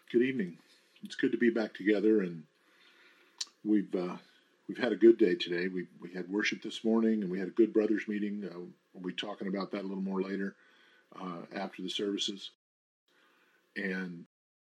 Good evening. It's good to be back together, and we've had a good day today. We had worship this morning, and we had a good brothers meeting. We'll be talking about that a little more later after the services. And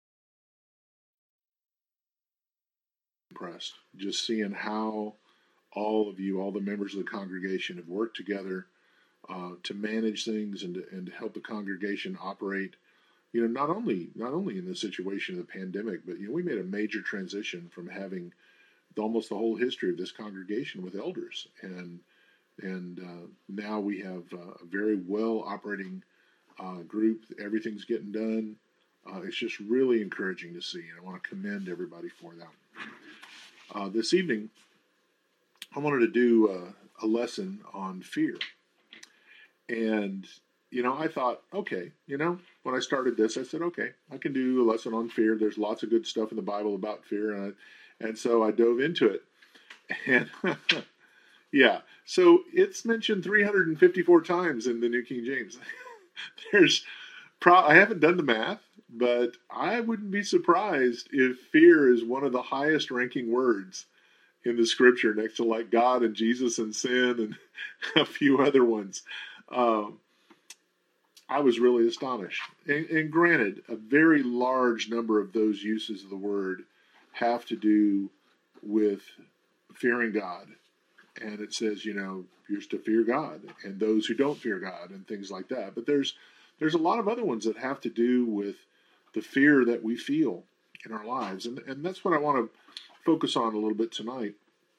impressed just seeing how all of you, all the members of the congregation, have worked together to manage things and to help the congregation operate. Not only in the situation of the pandemic, but we made a major transition from having almost the whole history of this congregation with elders, and now we have a very well operating group. Everything's getting done. It's just really encouraging to see, and I want to commend everybody for that. This evening, I wanted to do a lesson on fear, and I thought, okay, when I started this, I said, okay, I can do a lesson on fear. There's lots of good stuff in the Bible about fear, and so I dove into it. And yeah, so it's mentioned 354 times in the New King James. I haven't done the math, but I wouldn't be surprised if fear is one of the highest ranking words in the scripture, next to like God and Jesus and sin and a few other ones. I was really astonished. And granted, a very large number of those uses of the word have to do with fearing God. And it says, you're to fear God and those who don't fear God and things like that. But there's a lot of other ones that have to do with the fear that we feel in our lives. And that's what I want to focus on a little bit tonight.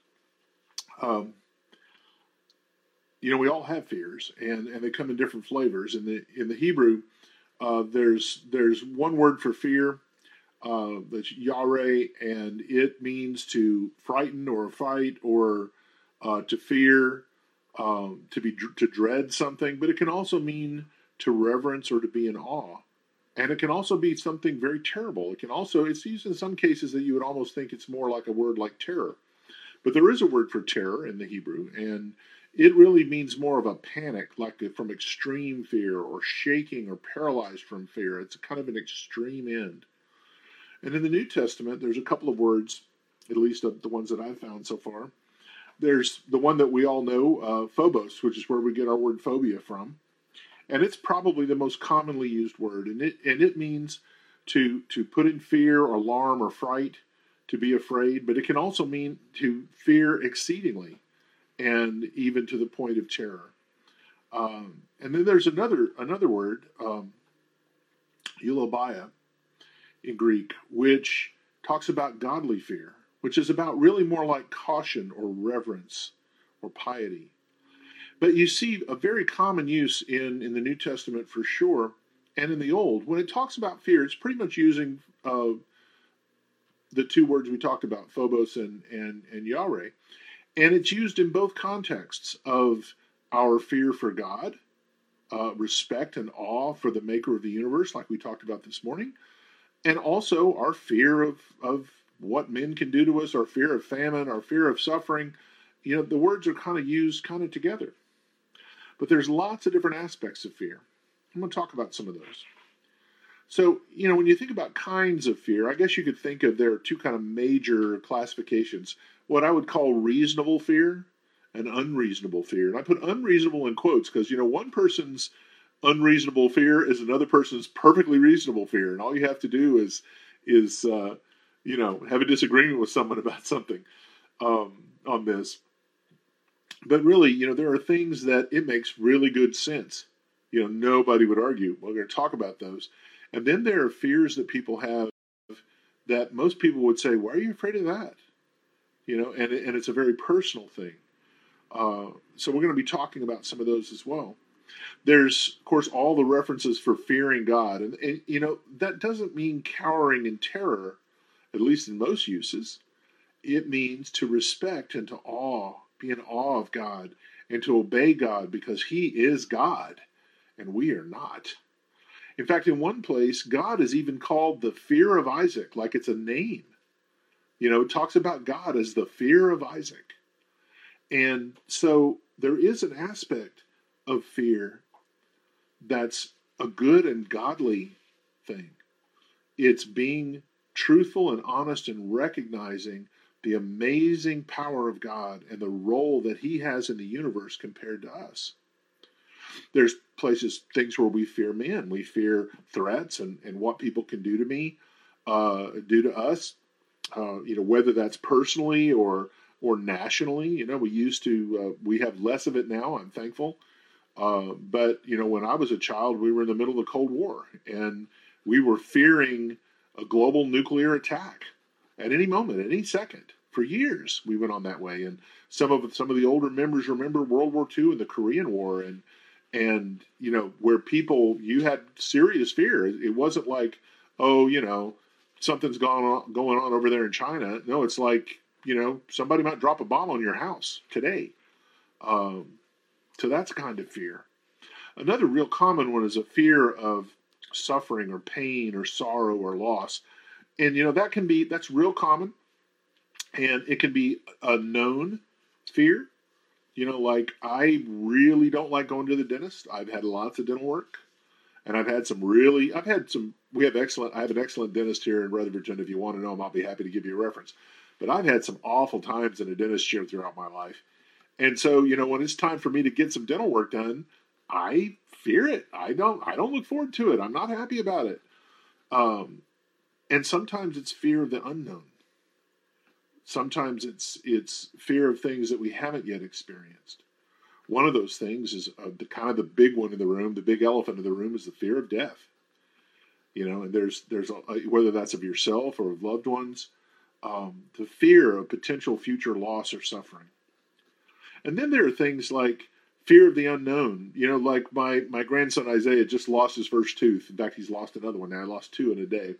We all have fears, and they come in different flavors. In the Hebrew, there's one word for fear, that's yare, and it means to frighten or fight or to fear, to dread something. But it can also mean to reverence or to be in awe, and it can also be something very terrible. It's used in some cases that you would almost think it's more like a word like terror, but there is a word for terror in the Hebrew, and it really means more of a panic, like from extreme fear or shaking or paralyzed from fear. It's kind of an extreme end. And in the New Testament, there's a couple of words, at least of the ones that I've found so far. There's the one that we all know, phobos, which is where we get our word phobia from. And it's probably the most commonly used word. And it means to put in fear or alarm or fright, to be afraid. But it can also mean to fear exceedingly, and even to the point of terror. And then there's another word, eulabia in Greek, which talks about godly fear, which is about really more like caution or reverence or piety. But you see a very common use in the New Testament for sure, and in the Old. When it talks about fear, it's pretty much using the two words we talked about, phobos and yare. And it's used in both contexts of our fear for God, respect and awe for the maker of the universe, like we talked about this morning, and also our fear of what men can do to us, our fear of famine, our fear of suffering. The words are kind of used kind of together. But there's lots of different aspects of fear. I'm going to talk about some of those. So, when you think about kinds of fear, I guess you could think of there are two kind of major classifications. What I would call reasonable fear and unreasonable fear. And I put unreasonable in quotes because, one person's unreasonable fear is another person's perfectly reasonable fear. And all you have to do is have a disagreement with someone about something on this. But really, there are things that it makes really good sense. Nobody would argue. We're going to talk about those. And then there are fears that people have that most people would say, why are you afraid of that? And it's a very personal thing. So we're going to be talking about some of those as well. There's, of course, all the references for fearing God. And that doesn't mean cowering in terror, at least in most uses. It means to respect and to awe, be in awe of God, and to obey God because He is God and we are not. In fact, in one place, God is even called the fear of Isaac, like it's a name. It talks about God as the fear of Isaac. And so there is an aspect of fear that's a good and godly thing. it's being truthful and honest and recognizing the amazing power of God and the role that He has in the universe compared to us. There's things where we fear men. We fear threats and what people can do to me, do to us. Whether that's personally or nationally. We have less of it now. I'm thankful. But when I was a child, we were in the middle of the Cold War, and we were fearing a global nuclear attack at any moment, at any second. For years, we went on that way. And some of the older members remember World War II and the Korean War, and where you had serious fear. It wasn't like, something's going on over there in China. No, it's like, somebody might drop a bomb on your house today. So that's a kind of fear. Another real common one is a fear of suffering or pain or sorrow or loss. And, that's real common. And it can be a known fear. Like I really don't like going to the dentist. I've had lots of dental work. And I have an excellent dentist here in Rutherford. If you want to know him, I'll be happy to give you a reference. But I've had some awful times in a dentist chair throughout my life. And so, when it's time for me to get some dental work done, I fear it. I don't look forward to it. I'm not happy about it. And sometimes it's fear of the unknown. Sometimes it's fear of things that we haven't yet experienced. One of those things is the big one in the room, the big elephant in the room is the fear of death. And there's whether that's of yourself or of loved ones, the fear of potential future loss or suffering. And then there are things like fear of the unknown. Like my grandson Isaiah just lost his first tooth. In fact, he's lost another one now. I lost two in a day.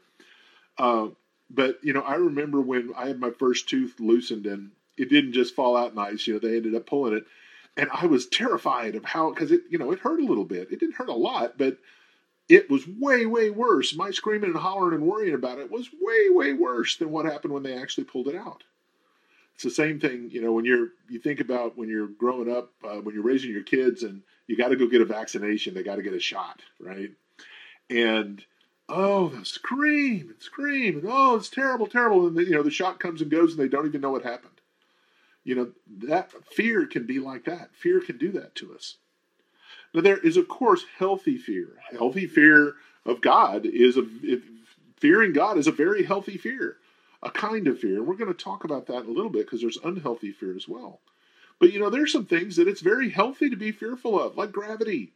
But I remember when I had my first tooth loosened and it didn't just fall out nice. They ended up pulling it. And I was terrified of because it hurt a little bit. It didn't hurt a lot, but it was way, way worse. My screaming and hollering and worrying about it was way, way worse than what happened when they actually pulled it out. It's the same thing, when you think about when you're growing up, when you're raising your kids and you got to go get a vaccination, they got to get a shot, right? And, the scream and scream, and it's terrible, terrible. And the shot comes and goes and they don't even know what happened. That fear can be like that. Fear can do that to us. Now, there is, of course, healthy fear. Healthy fear of God fearing God is a very healthy fear, a kind of fear. And we're going to talk about that in a little bit because there's unhealthy fear as well. But, there's some things that it's very healthy to be fearful of, like gravity.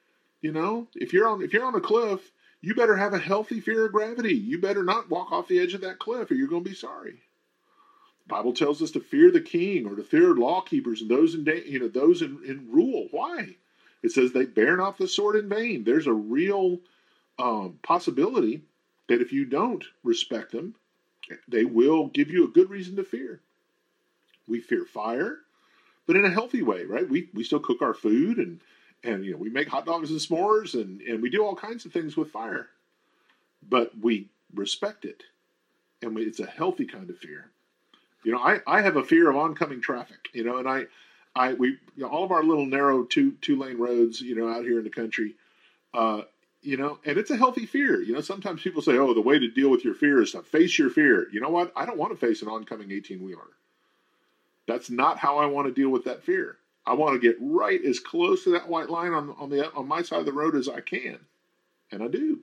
If you're on a cliff, you better have a healthy fear of gravity. You better not walk off the edge of that cliff or you're going to be sorry. The Bible tells us to fear the king or to fear law keepers and those in rule. Why? It says they bear not the sword in vain. There's a real possibility that if you don't respect them, they will give you a good reason to fear. We fear fire, but in a healthy way, right? We still cook our food and we make hot dogs and s'mores and we do all kinds of things with fire, but we respect it, and it's a healthy kind of fear. I have a fear of oncoming traffic, and all of our little narrow two lane roads, out here in the country, and it's a healthy fear. Sometimes people say, the way to deal with your fear is to face your fear. You know what? I don't want to face an oncoming 18-wheeler. That's not how I want to deal with that fear. I want to get right as close to that white line on my side of the road as I can. And I do.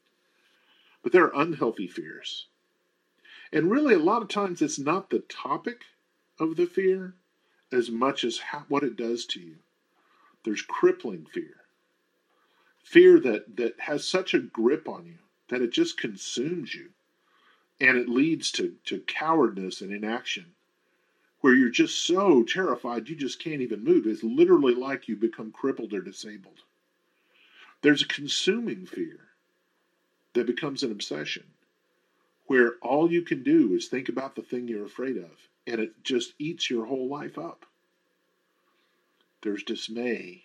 But there are unhealthy fears. And really, a lot of times, it's not the topic of the fear as much as what it does to you. There's crippling fear. Fear that has such a grip on you that it just consumes you. And it leads to cowardice and inaction, where you're just so terrified you just can't even move. It's literally like you become crippled or disabled. There's a consuming fear that becomes an obsession, where all you can do is think about the thing you're afraid of, and it just eats your whole life up. There's dismay,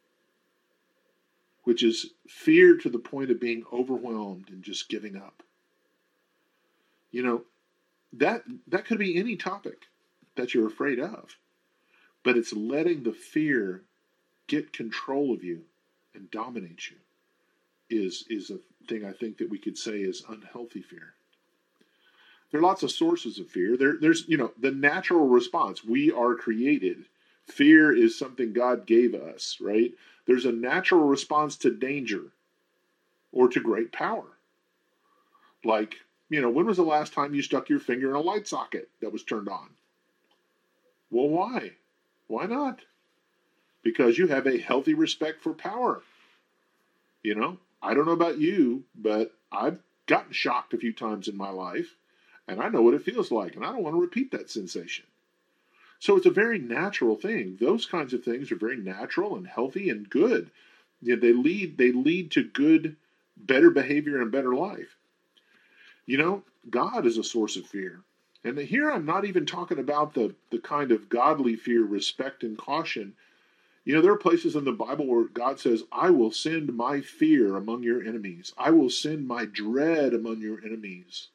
which is fear to the point of being overwhelmed and just giving up. That could be any topic that you're afraid of, but it's letting the fear get control of you and dominate you is a thing I think that we could say is unhealthy fear. There are lots of sources of fear. There's, the natural response. We are created. Fear is something God gave us, right? There's a natural response to danger or to great power. Like, when was the last time you stuck your finger in a light socket that was turned on? Well, why? Why not? Because you have a healthy respect for power. I don't know about you, but I've gotten shocked a few times in my life, and I know what it feels like, and I don't want to repeat that sensation. So it's a very natural thing. Those kinds of things are very natural and healthy and good. They lead to good, better behavior and better life. God is a source of fear. And here I'm not even talking about the kind of godly fear, respect, and caution. There are places in the Bible where God says, I will send my fear among your enemies. I will send my dread among your enemies.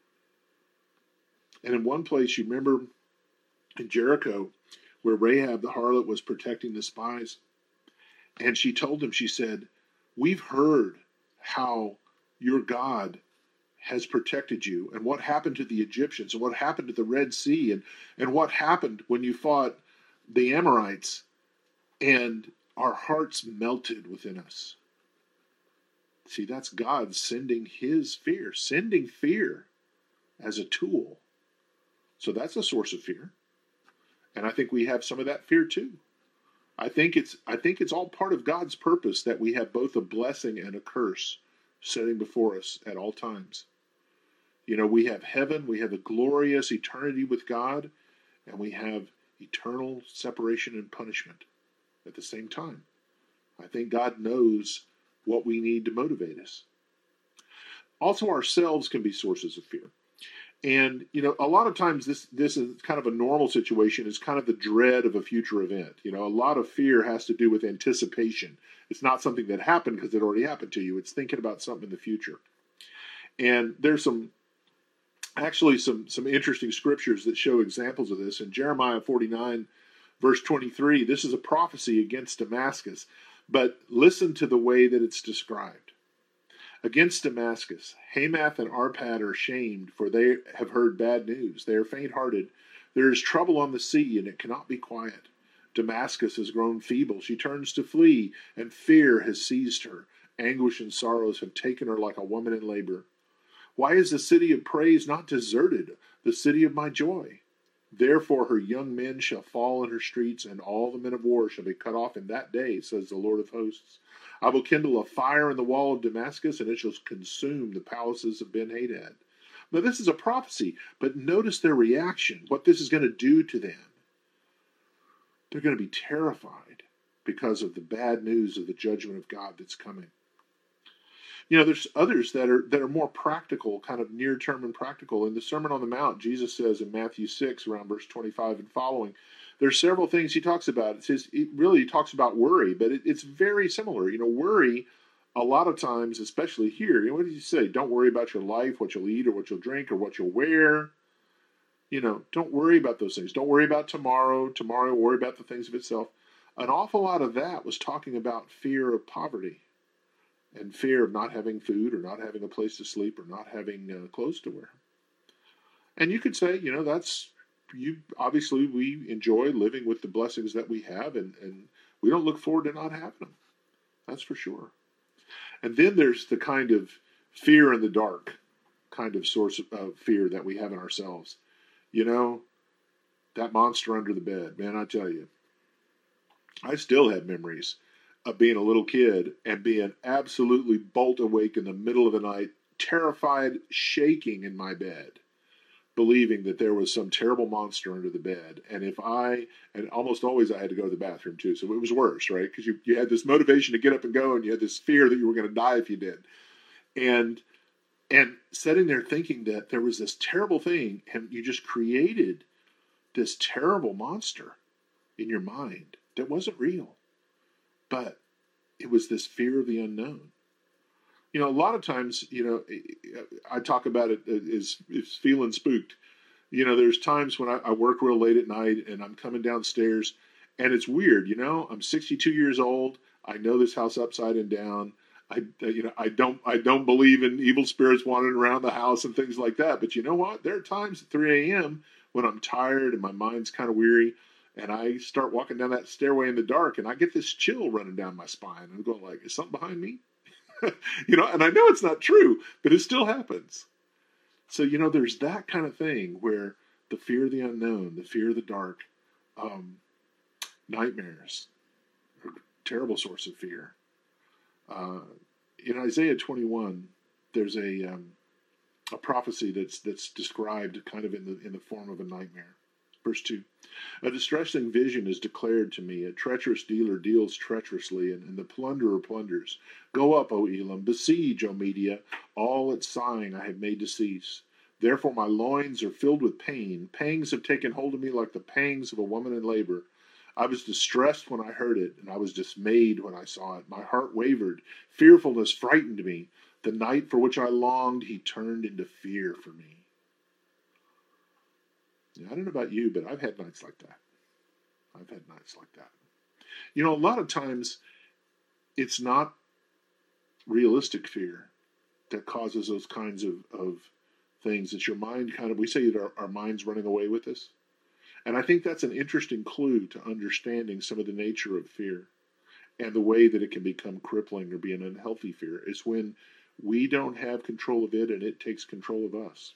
And in one place, you remember in Jericho, where Rahab the harlot was protecting the spies, and she told them, she said, we've heard how your God has protected you, and what happened to the Egyptians, and what happened to the Red Sea, and what happened when you fought the Amorites, and our hearts melted within us. See, that's God sending his fear, sending fear as a tool. So that's a source of fear. And I think we have some of that fear too. I think it's all part of God's purpose that we have both a blessing and a curse setting before us at all times. We have heaven, we have a glorious eternity with God, and we have eternal separation and punishment at the same time. I think God knows what we need to motivate us. Also, ourselves can be sources of fear. And, a lot of times this is kind of a normal situation, is kind of the dread of a future event. A lot of fear has to do with anticipation. It's not something that happened because it already happened to you. It's thinking about something in the future. And there's some interesting scriptures that show examples of this. In Jeremiah 49, verse 23, this is a prophecy against Damascus. But listen to the way that it's described. Against Damascus, Hamath and Arpad are shamed, for they have heard bad news. They are faint-hearted. There is trouble on the sea, and it cannot be quiet. Damascus has grown feeble. She turns to flee, and fear has seized her. Anguish and sorrows have taken her like a woman in labor. Why is the city of praise not deserted, the city of my joy? Therefore her young men shall fall in her streets, and all the men of war shall be cut off in that day, says the Lord of hosts. I will kindle a fire in the wall of Damascus, and it shall consume the palaces of Ben-Hadad. Now this is a prophecy, but notice their reaction, what this is going to do to them. They're going to be terrified because of the bad news of the judgment of God that's coming. There's others that are more practical, kind of near-term and practical. In the Sermon on the Mount, Jesus says in Matthew 6, around verse 25 and following, there's several things he talks about. He talks about worry, but it's very similar. Worry, a lot of times, especially here, what does he say? Don't worry about your life, what you'll eat or what you'll drink or what you'll wear. Don't worry about those things. Don't worry about tomorrow. Tomorrow, worry about the things of itself. An awful lot of that was talking about fear of poverty and fear of not having food or not having a place to sleep or not having clothes to wear. And you could say, obviously we enjoy living with the blessings that we have, and we don't look forward to not having them. That's for sure. And then there's the kind of fear in the dark kind of source of fear that we have in ourselves. That monster under the bed, man, I tell you, I still have memories of being a little kid and being absolutely bolt awake in the middle of the night, terrified, shaking in my bed, believing that there was some terrible monster under the bed. And almost always I had to go to the bathroom too. So it was worse, right? Because you had this motivation to get up and go, and you had this fear that you were going to die if you did. And sitting there thinking that there was this terrible thing, and you just created this terrible monster in your mind that wasn't real. But it was this fear of the unknown. A lot of times, I talk about it as feeling spooked. There's times when I work real late at night and I'm coming downstairs, and it's weird. I'm 62 years old. I know this house upside and down. I don't believe in evil spirits wandering around the house and things like that. But you know what? There are times at 3 a.m. when I'm tired and my mind's kind of weary, and I start walking down that stairway in the dark, and I get this chill running down my spine. I'm going like, is something behind me? And I know it's not true, but it still happens. So, there's that kind of thing where the fear of the unknown, the fear of the dark, nightmares are a terrible source of fear. In Isaiah 21, there's a prophecy that's described kind of in the form of a nightmare. Verse 2, a distressing vision is declared to me. A treacherous dealer deals treacherously, and the plunderer plunders. Go up, O Elam, besiege, O Media. All its sighing I have made to cease. Therefore my loins are filled with pain. Pangs have taken hold of me like the pangs of a woman in labor. I was distressed when I heard it, and I was dismayed when I saw it. My heart wavered. Fearfulness frightened me. The night for which I longed, he turned into fear for me. I don't know about you, but I've had nights like that. A lot of times it's not realistic fear that causes those kinds of things. It's your mind we say that our mind's running away with us. And I think that's an interesting clue to understanding some of the nature of fear and the way that it can become crippling or be an unhealthy fear is when we don't have control of it and it takes control of us.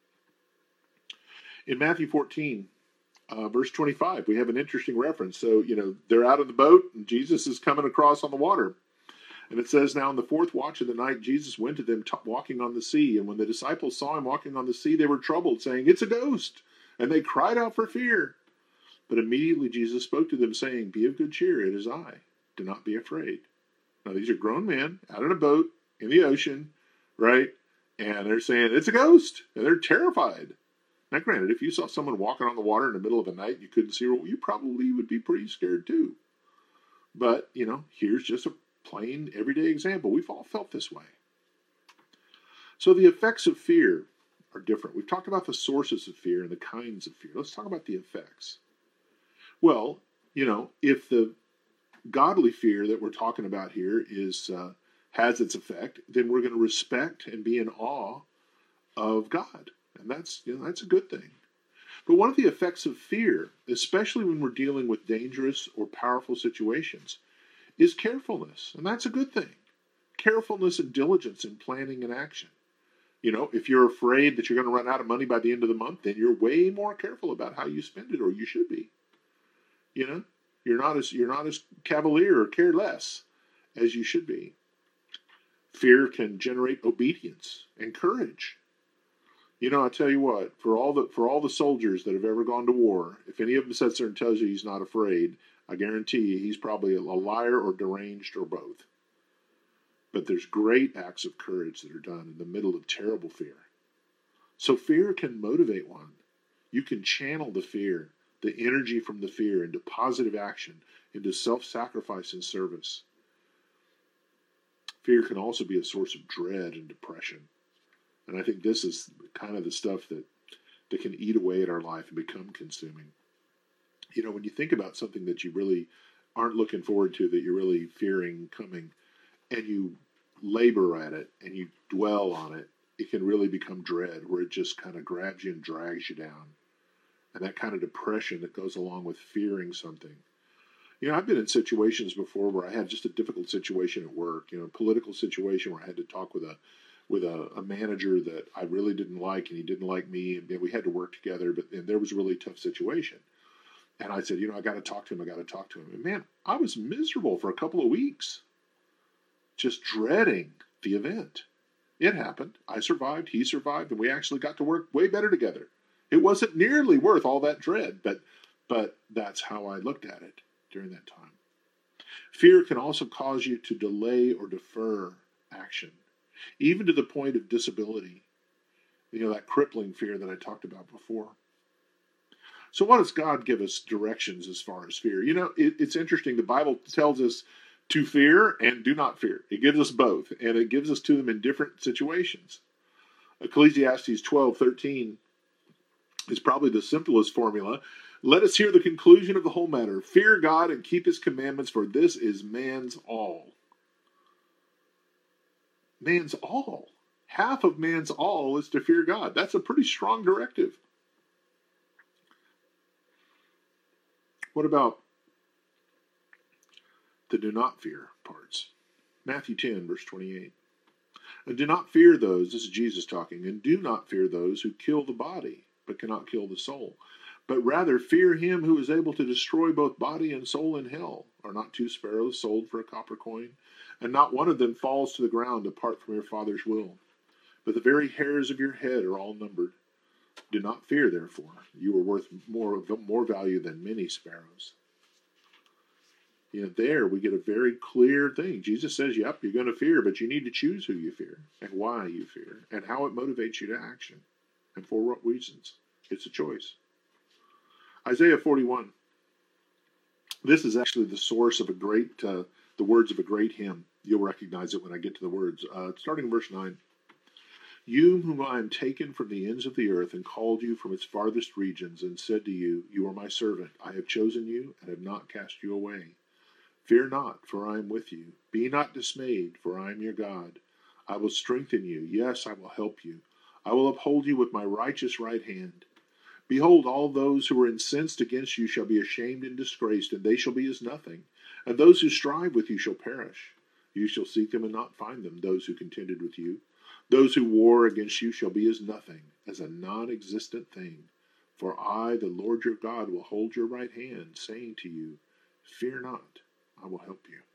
In Matthew 14, verse 25, we have an interesting reference. So, they're out of the boat and Jesus is coming across on the water. And it says, now in the fourth watch of the night, Jesus went to them walking on the sea. And when the disciples saw him walking on the sea, they were troubled, saying, it's a ghost. And they cried out for fear. But immediately Jesus spoke to them, saying, be of good cheer, it is I. Do not be afraid. Now these are grown men out in a boat in the ocean, right? And they're saying, it's a ghost. And they're terrified. Now, granted, if you saw someone walking on the water in the middle of the night and you couldn't see her, well, you probably would be pretty scared too. But, here's just a plain, everyday example. We've all felt this way. So the effects of fear are different. We've talked about the sources of fear and the kinds of fear. Let's talk about the effects. Well, if the godly fear that we're talking about here has its effect, then we're going to respect and be in awe of God. And that's a good thing. But one of the effects of fear, especially when we're dealing with dangerous or powerful situations, is carefulness. And that's a good thing. Carefulness and diligence in planning and action. If you're afraid that you're going to run out of money by the end of the month, then you're way more careful about how you spend it, or you should be. You're not as cavalier or careless as you should be. Fear can generate obedience and courage. I tell you what, for all the soldiers that have ever gone to war, if any of them sits there and tells you he's not afraid, I guarantee you he's probably a liar or deranged or both. But there's great acts of courage that are done in the middle of terrible fear. So fear can motivate one. You can channel the fear, the energy from the fear, into positive action, into self-sacrifice and service. Fear can also be a source of dread and depression. And I think this is kind of the stuff that can eat away at our life and become consuming. When you think about something that you really aren't looking forward to, that you're really fearing coming, and you labor at it and you dwell on it, it can really become dread, where it just kind of grabs you and drags you down. And that kind of depression that goes along with fearing something. I've been in situations before where I had just a difficult situation at work, a political situation where I had to talk with a manager that I really didn't like, and he didn't like me, and we had to work together, and there was a really tough situation. And I said, I got to talk to him. And man, I was miserable for a couple of weeks, just dreading the event. It happened. I survived. He survived, and we actually got to work way better together. It wasn't nearly worth all that dread, but that's how I looked at it during that time. Fear can also cause you to delay or defer action, even to the point of disability. That crippling fear that I talked about before. So what does God give us directions as far as fear? It's interesting. The Bible tells us to fear and do not fear. It gives us both, and it gives us to them in different situations. Ecclesiastes 12:13 is probably the simplest formula. Let us hear the conclusion of the whole matter. Fear God and keep his commandments, for this is man's all. man's all. Half of man's all is to fear God. That's a pretty strong directive. What about the do not fear parts? Matthew 10, verse 28. And do not fear those, this is Jesus talking, and do not fear those who kill the body, but cannot kill the soul. But rather fear him who is able to destroy both body and soul in hell. Are not 2 sparrows sold for a copper coin? And not one of them falls to the ground apart from your Father's will. But the very hairs of your head are all numbered. Do not fear, therefore. You are worth more value than many sparrows. There we get a very clear thing. Jesus says, yep, you're going to fear, but you need to choose who you fear and why you fear and how it motivates you to action and for what reasons. It's a choice. Isaiah 41. This is actually the source of the words of a great hymn. You'll recognize it when I get to the words. Starting in verse 9. You whom I am taken from the ends of the earth and called you from its farthest regions and said to you, you are my servant. I have chosen you and have not cast you away. Fear not, for I am with you. Be not dismayed, for I am your God. I will strengthen you. Yes, I will help you. I will uphold you with my righteous right hand. Behold, all those who are incensed against you shall be ashamed and disgraced, and they shall be as nothing. And those who strive with you shall perish. You shall seek them and not find them, those who contended with you. Those who war against you shall be as nothing, as a non-existent thing. For I, the Lord your God, will hold your right hand, saying to you, fear not, I will help you.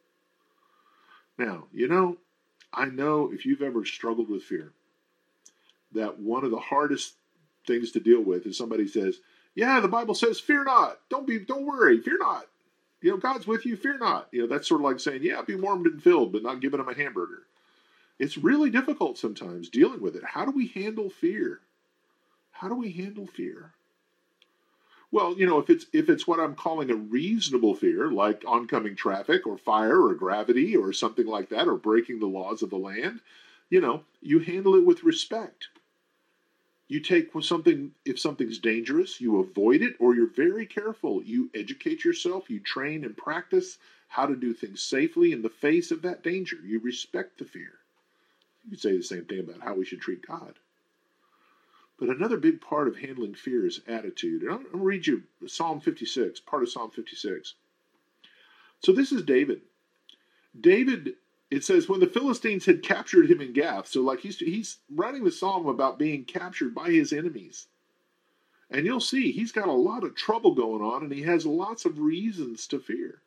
Now, I know if you've ever struggled with fear, that one of the hardest things to deal with is somebody says, yeah, the Bible says, fear not. Don't worry, fear not. God's with you, fear not. That's sort of like saying, yeah, be warmed and filled, but not giving them a hamburger. It's really difficult sometimes dealing with it. How do we handle fear? How do we handle fear? Well, if it's what I'm calling a reasonable fear, like oncoming traffic or fire or gravity or something like that, or breaking the laws of the land, you handle it with respect. You take something, if something's dangerous, you avoid it, or you're very careful. You educate yourself, you train and practice how to do things safely in the face of that danger. You respect the fear. You could say the same thing about how we should treat God. But another big part of handling fear is attitude. And I'm going to read you Psalm 56, part of Psalm 56. So this is David. David, it says, when the Philistines had captured him in Gath, so like he's writing the psalm about being captured by his enemies. And you'll see he's got a lot of trouble going on, and he has lots of reasons to fear.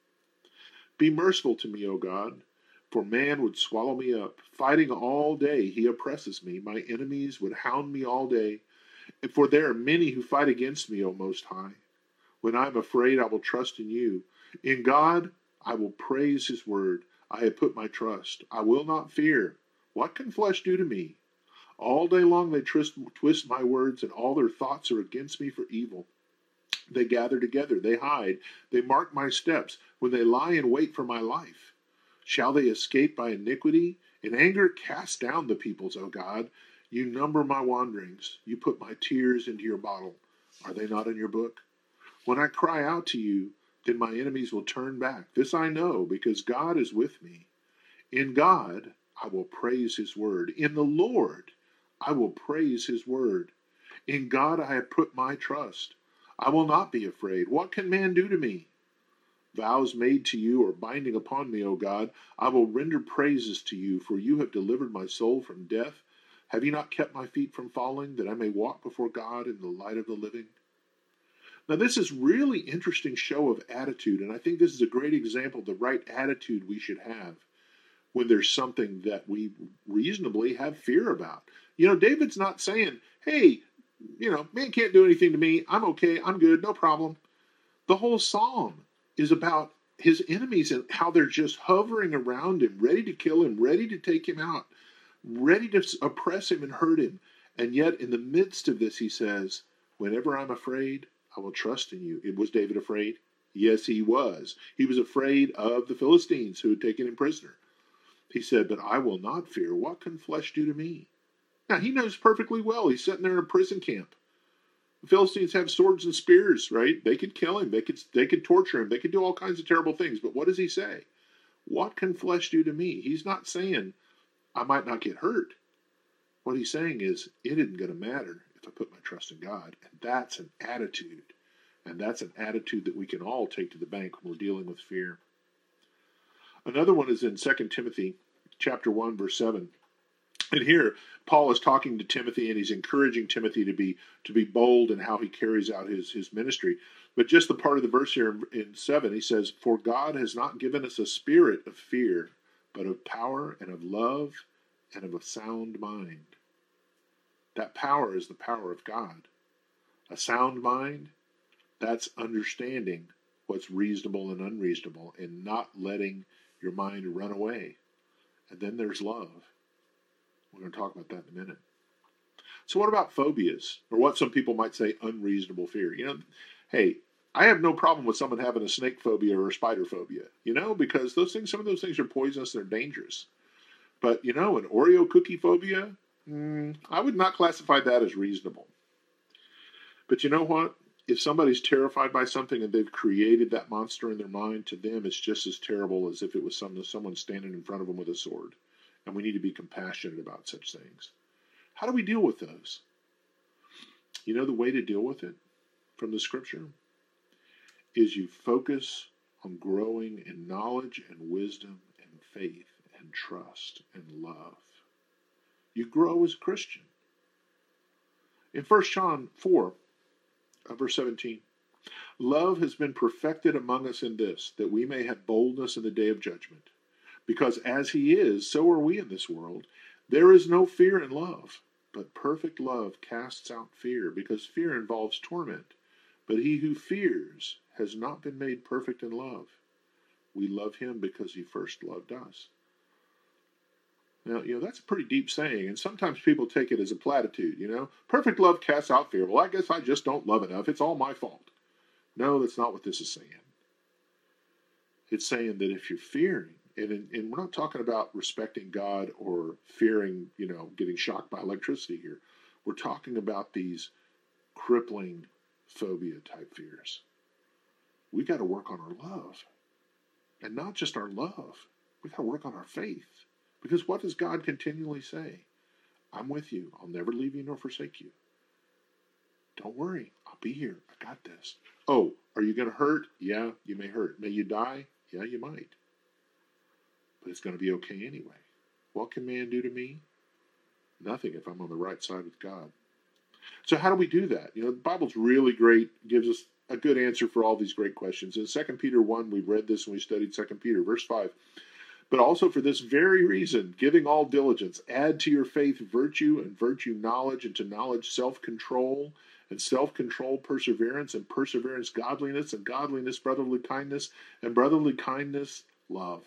Be merciful to me, O God, for man would swallow me up. Fighting all day, he oppresses me. My enemies would hound me all day. And for there are many who fight against me, O Most High. When I am afraid, I will trust in you. In God, I will praise his word. I have put my trust. I will not fear. What can flesh do to me? All day long they twist my words, and all their thoughts are against me for evil. They gather together, they hide, they mark my steps, when they lie in wait for my life. Shall they escape by iniquity? In anger cast down the peoples, O God. You number my wanderings. You put my tears into your bottle. Are they not in your book? When I cry out to you, then my enemies will turn back. This I know, because God is with me. In God I will praise his word. In the Lord I will praise his word. In God I have put my trust. I will not be afraid. What can man do to me? Vows made to you are binding upon me, O God. I will render praises to you, for you have delivered my soul from death. Have you not kept my feet from falling, that I may walk before God in the light of the living? Now, this is really interesting show of attitude, and I think this is a great example of the right attitude we should have when there's something that we reasonably have fear about. David's not saying, hey, man can't do anything to me. I'm okay. I'm good. No problem. The whole psalm is about his enemies and how they're just hovering around him, ready to kill him, ready to take him out, ready to oppress him and hurt him. And yet in the midst of this, he says, whenever I'm afraid, I will trust in you. Was David afraid? Yes, he was. He was afraid of the Philistines who had taken him prisoner. He said, but I will not fear. What can flesh do to me? Now, he knows perfectly well. He's sitting there in a prison camp. The Philistines have swords and spears, right? They could kill him. They could torture him. They could do all kinds of terrible things. But what does he say? What can flesh do to me? He's not saying, I might not get hurt. What he's saying is, it isn't going to matter if I put my trust in God. And that's an attitude. And that's an attitude that we can all take to the bank when we're dealing with fear. Another one is in 2 Timothy chapter 1, verse 7. And here, Paul is talking to Timothy, and he's encouraging Timothy to be bold in how he carries out his ministry. But just the part of the verse here in 7, he says, "For God has not given us a spirit of fear, but of power and of love and of a sound mind." That power is the power of God. A sound mind, that's understanding what's reasonable and unreasonable and not letting your mind run away. And then there's love. We're going to talk about that in a minute. So what about phobias, or what some people might say unreasonable fear? Hey, I have no problem with someone having a snake phobia or a spider phobia, because some of those things are poisonous, they're dangerous. But, an Oreo cookie phobia, I would not classify that as reasonable. But you know what? If somebody's terrified by something and they've created that monster in their mind, to them it's just as terrible as if it was someone standing in front of them with a sword. And we need to be compassionate about such things. How do we deal with those? The way to deal with it from the scripture is you focus on growing in knowledge and wisdom and faith and trust and love. You grow as a Christian. In 1 John 4, verse 17, "Love has been perfected among us in this, that we may have boldness in the day of judgment. Because as he is, so are we in this world. There is no fear in love, but perfect love casts out fear, because fear involves torment. But he who fears has not been made perfect in love. We love him because he first loved us." Now, that's a pretty deep saying, and sometimes people take it as a platitude, Perfect love casts out fear. Well, I guess I just don't love enough. It's all my fault. No, that's not what this is saying. It's saying that if you're fearing, and we're not talking about respecting God or fearing, getting shocked by electricity here. We're talking about these crippling phobia type fears. We got to work on our love. And not just our love. We got to work on our faith. Because what does God continually say? I'm with you. I'll never leave you nor forsake you. Don't worry. I'll be here. I got this. Oh, are you going to hurt? Yeah, you may hurt. May you die? Yeah, you might. But it's going to be okay anyway. What can man do to me? Nothing if I'm on the right side with God. So how do we do that? The Bible's really great, gives us a good answer for all these great questions. In 2 Peter 1, we read this when we studied 2 Peter, verse 5. "But also for this very reason, giving all diligence, add to your faith virtue, and virtue knowledge, and to knowledge self-control, and self-control perseverance, and perseverance godliness, and godliness brotherly kindness, and brotherly kindness love."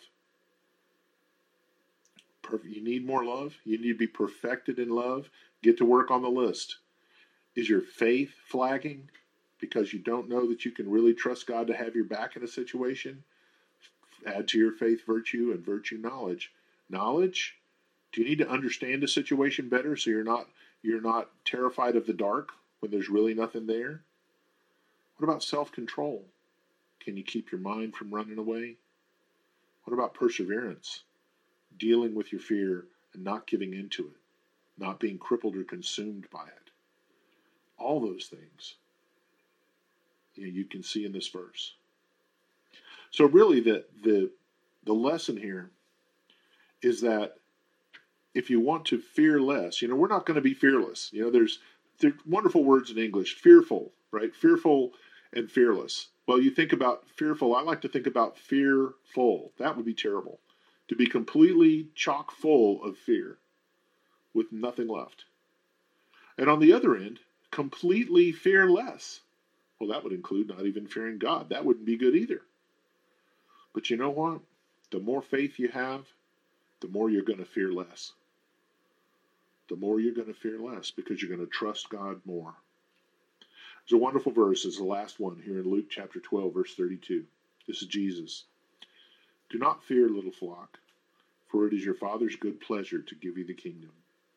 You need more love? You need to be perfected in love? Get to work on the list. Is your faith flagging because you don't know that you can really trust God to have your back in a situation? Add to your faith virtue, and virtue knowledge. Knowledge? Do you need to understand a situation better so you're not terrified of the dark when there's really nothing there? What about self-control? Can you keep your mind from running away? What about perseverance? Dealing with your fear and not giving into it, not being crippled or consumed by it. All those things you can see in this verse. So really the lesson here is that if you want to fear less, we're not going to be fearless. There's wonderful words in English, fearful, right? Fearful and fearless. Well, you think about fearful, I like to think about fearful. That would be terrible. To be completely chock full of fear with nothing left. And on the other end, completely fearless. Well, that would include not even fearing God. That wouldn't be good either. But you know what? The more faith you have, the more you're going to fear less. The more you're going to fear less because you're going to trust God more. There's a wonderful verse. It's the last one here in Luke chapter 12, verse 32. This is Jesus. "Do not fear, little flock, for it is your Father's good pleasure to give you the kingdom."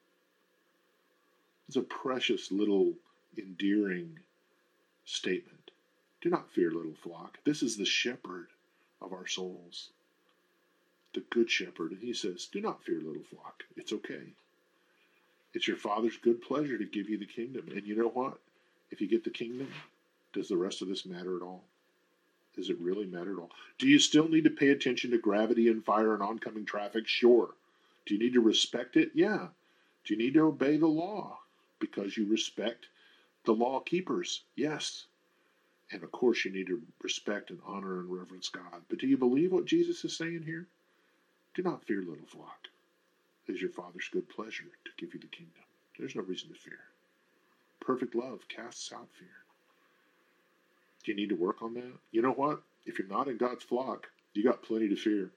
It's a precious little endearing statement. Do not fear, little flock. This is the shepherd of our souls. the good shepherd, and he says, do not fear, little flock. It's okay. It's your Father's good pleasure to give you the kingdom. And you know what? If you get the kingdom, does the rest of this matter at all? Does it really matter at all? Do you still need to pay attention to gravity and fire and oncoming traffic? Sure. Do you need to respect it? Yeah. Do you need to obey the law because you respect the law keepers? Yes. And of course, you need to respect and honor and reverence God. But do you believe what Jesus is saying here? Do not fear, little flock. It is your Father's good pleasure to give you the kingdom. There's no reason to fear. Perfect love casts out fear. Do you need to work on that? You know what? If you're not in God's flock, you got plenty to fear.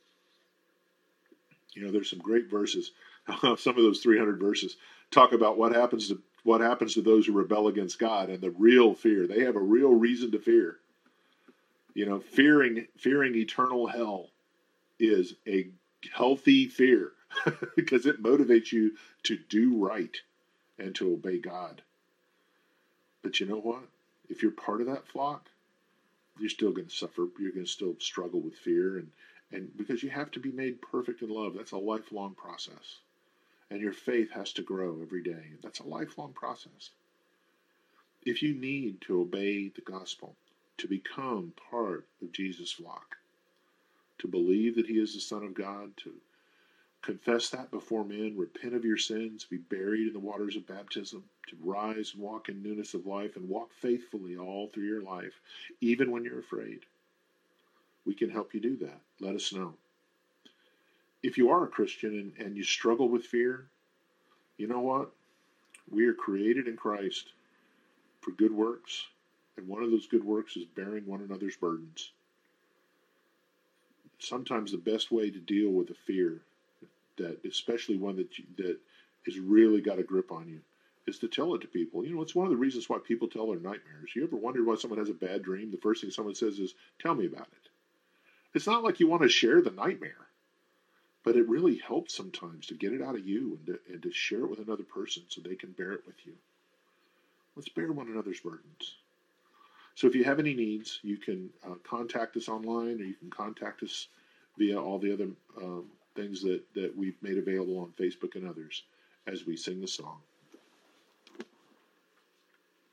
You know, there's some great verses. Some of those 300 verses talk about what happens to those who rebel against God and the real fear. They have a real reason to fear. You know, fearing eternal hell is a healthy fear because it motivates you to do right and to obey God. But you know what? If you're part of that flock, you're still going to suffer. You're going to still struggle with fear, and because you have to be made perfect in love. That's a lifelong process. And your faith has to grow every day. That's a lifelong process. If you need to obey the gospel, to become part of Jesus' flock, to believe that he is the Son of God, to confess that before men, repent of your sins, be buried in the waters of baptism, to rise and walk in newness of life and walk faithfully all through your life, even when you're afraid. We can help you do that. Let us know. If you are a Christian and you struggle with fear, you know what? We are created in Christ for good works, and one of those good works is bearing one another's burdens. Sometimes the best way to deal with a fear, that especially one that has really got a grip on you, is to tell it to people. You know, it's one of the reasons why people tell their nightmares. You ever wondered why someone has a bad dream? The first thing someone says is, tell me about it. It's not like you want to share the nightmare, but it really helps sometimes to get it out of you and to share it with another person so they can bear it with you. Let's bear one another's burdens. So if you have any needs, you can contact us online, or you can contact us via all the other things that we've made available on Facebook and others as we sing the song.